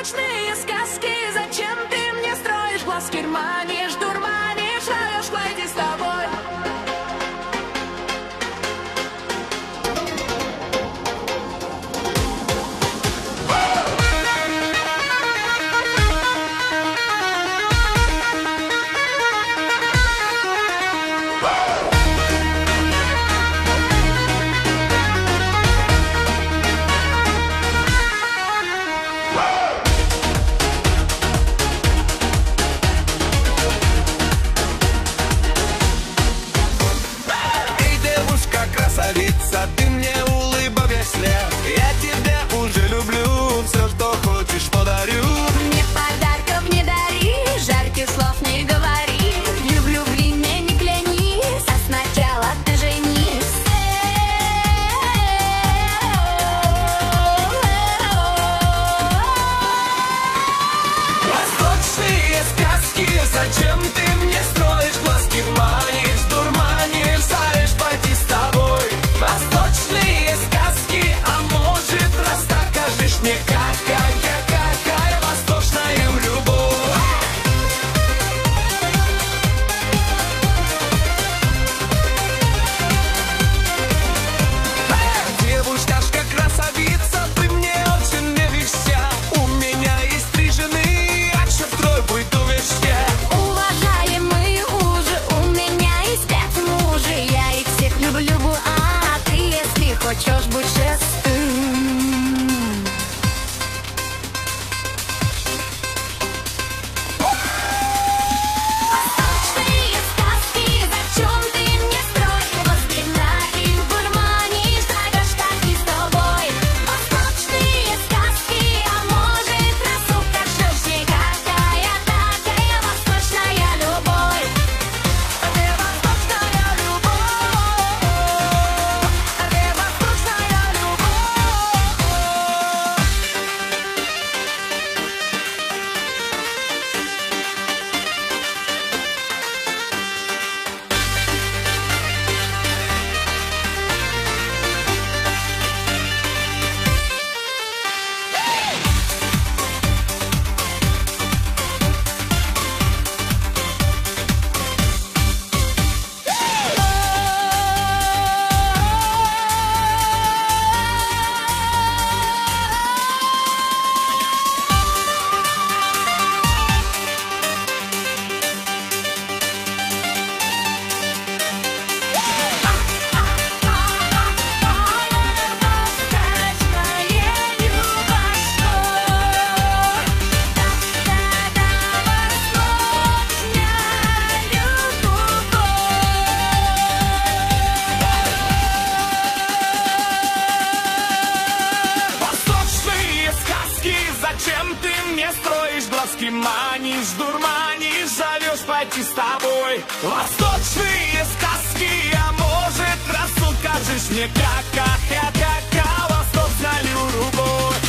Восточные сказки, зачем ты мне строишь глазки, манишь, дурманишь, зовешь пойти с тобой. Красавица, ты мне улыбайся, я тебя уже люблю, все, что хочешь, подарю. Мне подарков не дари, жарких слов не говори, люблю в длине не клянись, а сначала ты женись. Восточные сказки, зачем ты мне строишь глазки, манишь, дурманишь, зовешь пойти с тобой. Восточные сказки, а может, раз так кажешь мне, какая восточная любовь. Девушка, красавица, ты мне очень нравишься. У меня есть 3 жены, а чё втрое буду везде. Уважаемые уже, у меня есть 5 мужей, я их всех люблю, а ты, если хочешь, будь шестым. Восточные сказки, зачем ты мне строишь глазки, манишь, дурманишь, зовешь пойти с тобой. Восточные сказки, а может, раз укажешь мне, какая такая восточная любовь. Где восточная любовь? Где восточная любовь? Восточные сказки, зачем ты мне строишь глазки, манишь, дурманишь, зовешь пойти с тобой. Восточные сказки, а может, раз укажешь мне, какая восточная любовь.